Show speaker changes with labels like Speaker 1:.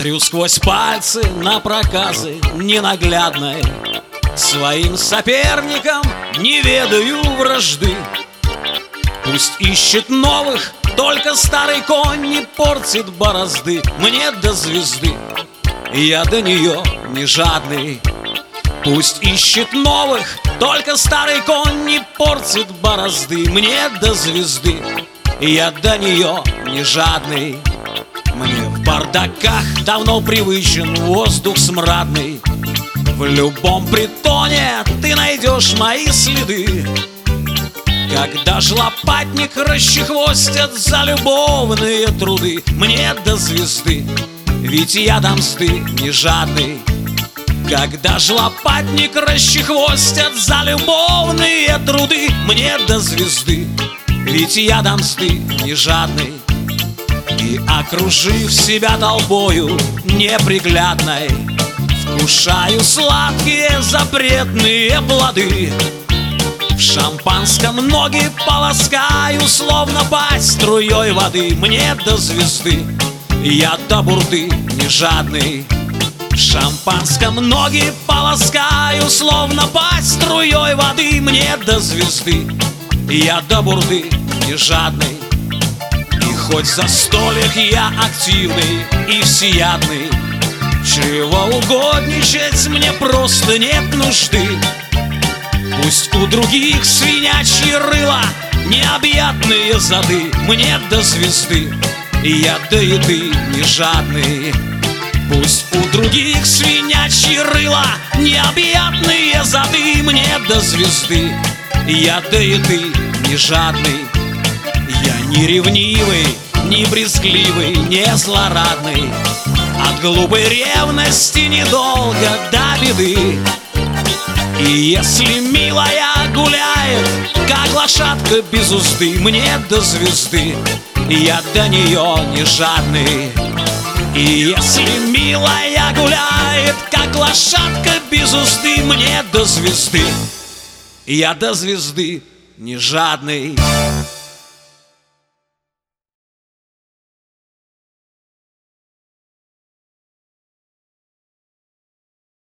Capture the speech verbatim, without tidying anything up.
Speaker 1: Смотрю сквозь пальцы на проказы ненаглядной, своим соперникам не ведаю вражды. Пусть ищет новых, только старый конь не портит борозды. Мне до звезды, я до нее не жадный. Пусть ищет новых, только старый конь не портит борозды. Мне до звезды, я до нее не жадный. Мне в бардаках давно привычен воздух смрадный. В любом притоне ты найдешь мои следы. Когда ж лопатник расчехвостят за любовные труды. Мне до звезды, ведь я до мзды не жадный. Когда ж лопатник расчехвостят за любовные труды. Мне до звезды, ведь я до мзды не жадный. И окружив себя толпою неприглядной, вкушаю сладкие запретные плоды. В шампанском ноги полоскаю, словно пасть струей воды. Мне до звезды, я до бурды не жадный. В шампанском ноги полоскаю, словно пасть струей воды. Мне до звезды, я до бурды не жадный. И хоть за столик я активный и всеядный, чревоугодничать мне просто нет нужды. Пусть у других свинячьи рыла, необъятные зады. Мне до звезды, я до еды не жадный. Пусть у других свинячьи рыла, необъятные зады. Мне до звезды, я до еды не жадный. Я не ревнивый, не брезгливый, не злорадный. От глупой ревности недолго до беды. И если милая гуляет, как лошадка без узды, мне до звезды, я до нее не жадный. И если милая гуляет, как лошадка без узды, мне до звезды, я до звезды не жадный.